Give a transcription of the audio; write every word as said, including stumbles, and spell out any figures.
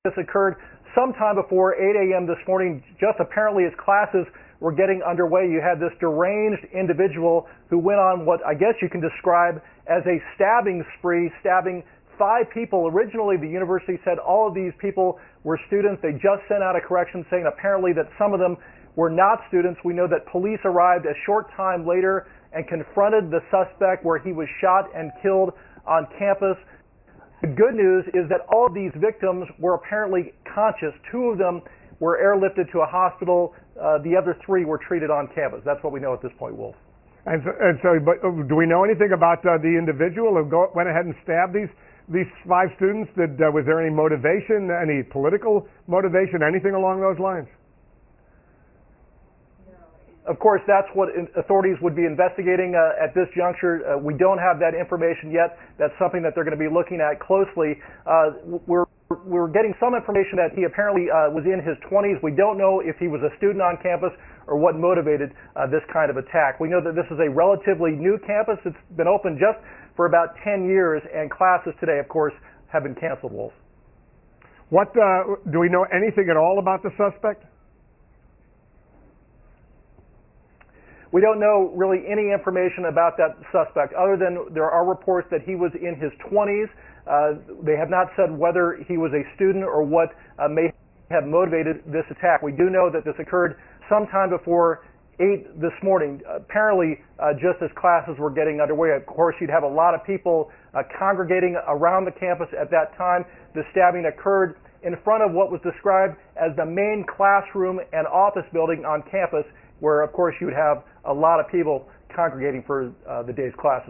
This occurred sometime before eight a m this morning, just apparently as classes were getting underway. You had this deranged individual who went on what I guess you can describe as a stabbing spree, stabbing five people. Originally, the university said all of these people were students. They just sent out a correction saying apparently that some of them were not students. We know that police arrived a short time later and confronted the suspect where he was shot and killed on campus. The good news is that all of these victims were apparently conscious. Two of them were airlifted to a hospital. Uh, the other three were treated on campus. That's what we know at this point, Wolf. And so, and so but do we know anything about uh, the individual who go, went ahead and stabbed these these five students? Did, uh, was there any motivation, any political motivation, anything along those lines? Of course, that's what authorities would be investigating uh, at this juncture. Uh, we don't have that information yet. That's something that they're going to be looking at closely. Uh, we're we're getting some information that he apparently uh, was in his twenties. We don't know if he was a student on campus or what motivated uh, this kind of attack. We know that this is a relatively new campus. It's been open just for about ten years, and classes today, of course, have been canceled, Wolf. What uh, do we know anything at all about the suspect? We don't know really any information about that suspect other than there are reports that he was in his twenties. Uh, they have not said whether he was a student or what uh, may have motivated this attack. We do know that this occurred sometime before eight this morning, apparently uh, just as classes were getting underway. Of course, you'd have a lot of people uh, congregating around the campus at that time. The stabbing occurred in front of what was described as the main classroom and office building on campus, where, of course, you would have a lot of people congregating for uh, the day's classes.